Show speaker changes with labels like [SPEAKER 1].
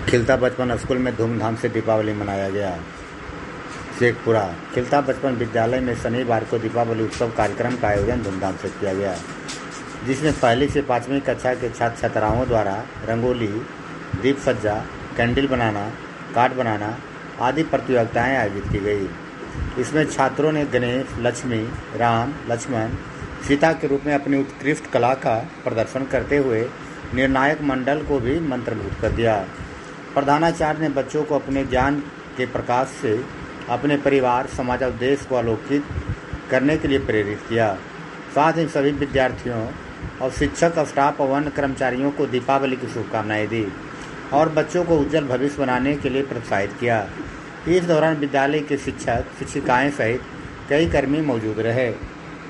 [SPEAKER 1] खिलता बचपन स्कूल में धूमधाम से दीपावली मनाया गया। शेखपुरा खिलता बचपन विद्यालय में शनिवार को दीपावली उत्सव कार्यक्रम का आयोजन धूमधाम से किया गया, जिसमें पहली से 5वीं कक्षा के छात्र छात्राओं द्वारा रंगोली, दीप सज्जा, कैंडल बनाना, कार्ड बनाना आदि प्रतियोगिताएं आयोजित की गई। इसमें छात्रों ने गणेश, लक्ष्मी, राम, लक्ष्मण, सीता के रूप में अपनी उत्कृष्ट कला का प्रदर्शन करते हुए निर्णायक मंडल को भी मंत्रमुग्ध कर दिया। प्रधानाचार्य ने बच्चों को अपने ज्ञान के प्रकाश से अपने परिवार, समाज और देश को आलोकित करने के लिए प्रेरित किया। साथ ही सभी विद्यार्थियों और शिक्षक, स्टाफ और अन्य कर्मचारियों को दीपावली की शुभकामनाएं दी और बच्चों को उज्जवल भविष्य बनाने के लिए प्रोत्साहित किया। इस दौरान विद्यालय के शिक्षक, शिक्षिकाएं सहित कई कर्मी मौजूद रहे।